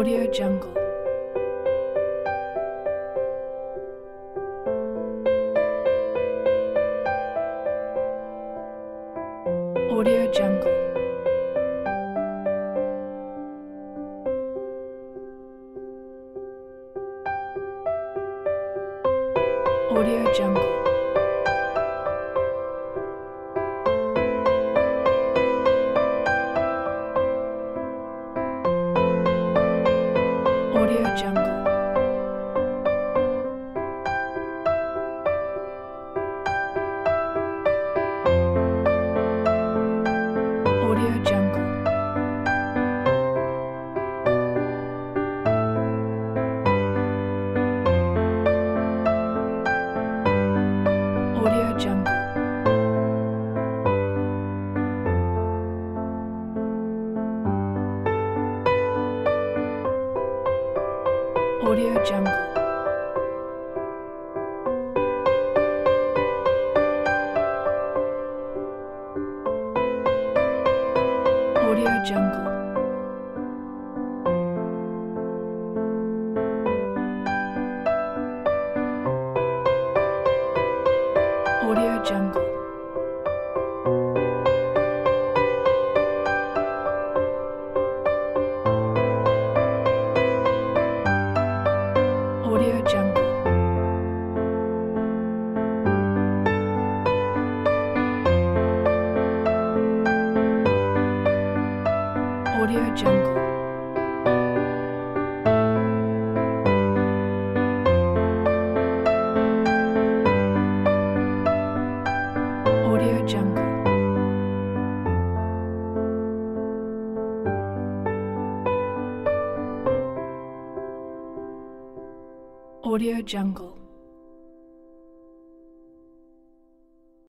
Audio Jungle. Audio Jungle. Audio Jungle. Audio Jungle. Audio Jungle. Audio Jungle. Audio Jungle. Audio Jungle. Audio Jungle. Audio Jungle. Audio Jungle. Audio Jungle. Audio Jungle.